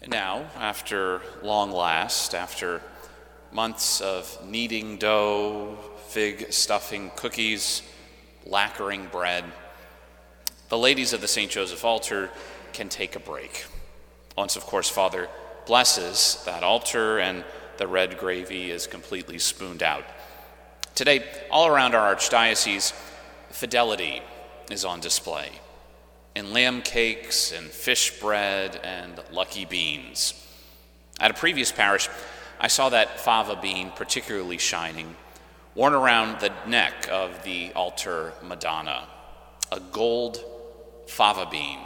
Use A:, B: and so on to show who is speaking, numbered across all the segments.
A: Now, after long last, after months of kneading dough, fig stuffing cookies, lacquering bread, the ladies of the St. Joseph altar can take a break. Once, of course, Father blesses that altar and the red gravy is completely spooned out. Today, all around our archdiocese, fidelity is on display in lamb cakes and fish bread and lucky beans. At a previous parish, I saw that fava bean particularly shining, worn around the neck of the altar Madonna, a gold fava bean.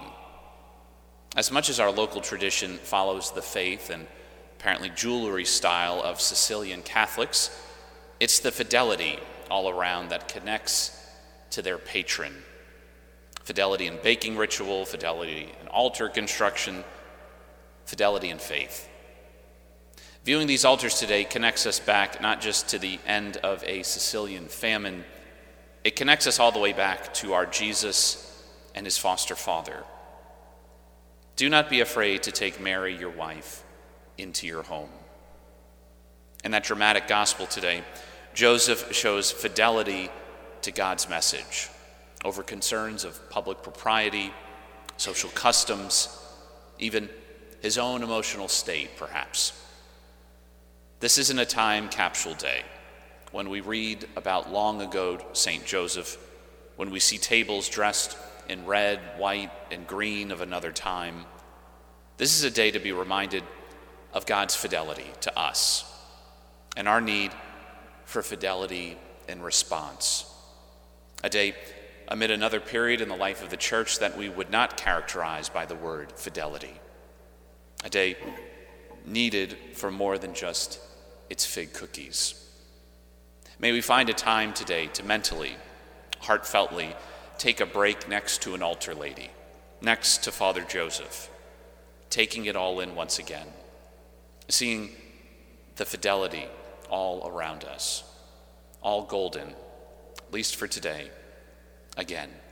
A: As much as our local tradition follows the faith and apparently jewelry style of Sicilian Catholics, it's the fidelity all around that connects to their patron. Fidelity in baking ritual, fidelity in altar construction, fidelity in faith. Viewing these altars today connects us back not just to the end of a Sicilian famine, it connects us all the way back to our Jesus and his foster father. Do not be afraid to take Mary, your wife, into your home. In that dramatic gospel today, Joseph shows fidelity to God's message over concerns of public propriety, social customs, even his own emotional state, perhaps. This isn't a time capsule day when we read about long ago St. Joseph, when we see tables dressed in red, white, and green of another time. This is a day to be reminded of God's fidelity to us and our need for fidelity in response. A day amid another period in the life of the church that we would not characterize by the word fidelity. A day needed for more than just its fig cookies. May we find a time today to mentally, heartfeltly take a break next to an altar lady, next to Father Joseph, taking it all in once again, seeing the fidelity all around us, all golden, at least for today, again.